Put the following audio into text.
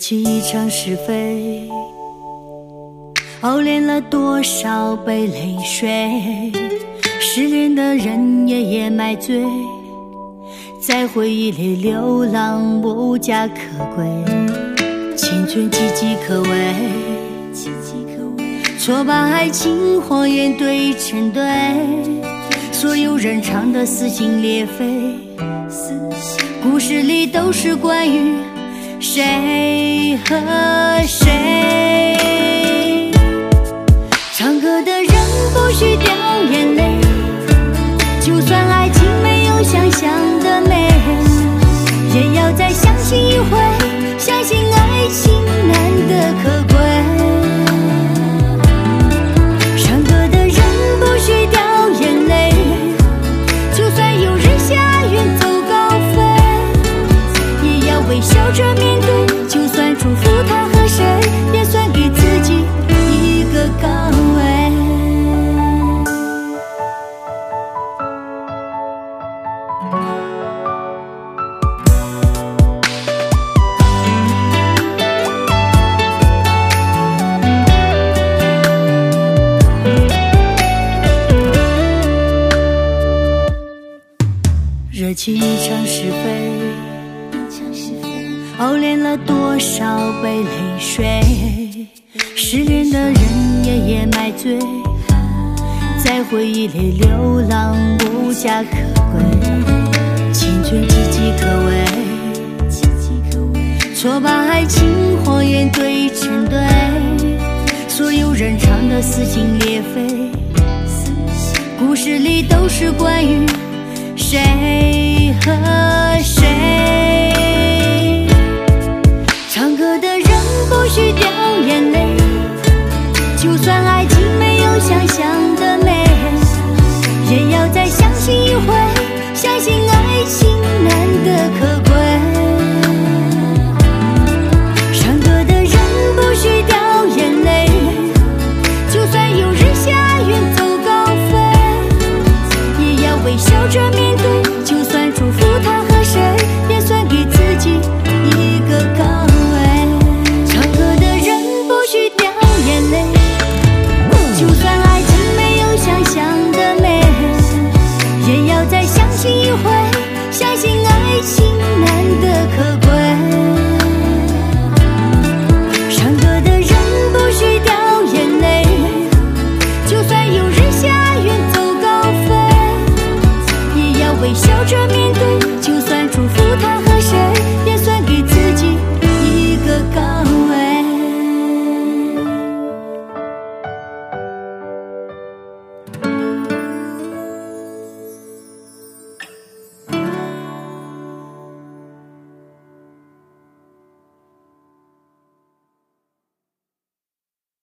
起一场是非，熬炼了多少杯泪水，失恋的人夜夜买醉，在回忆里流浪无家可归，青春岌岌可危，错把爱情谎言堆成堆，所有人唱的撕心裂肺，故事里都是关于谁和谁。唱歌的人不许掉眼泪，就算爱情没有想象的美，也要再相信一回，相信爱情难得可贵。唱歌的人不许掉眼泪，就算有人下远走高飞，也要微笑着面对，就算祝福他和谁，也算给自己一个岗位。惹起一场是非，熬炼了多少杯泪水，失恋的人夜夜买醉，在回忆里流浪无家可归，青春岌岌可危，错把爱情谎言堆成堆，所有人唱的撕心裂肺，故事里都是关于谁和谁。唱歌的人不许掉眼泪，就算爱情没有想象的美，也要再相信一回，相信爱情难得可贵。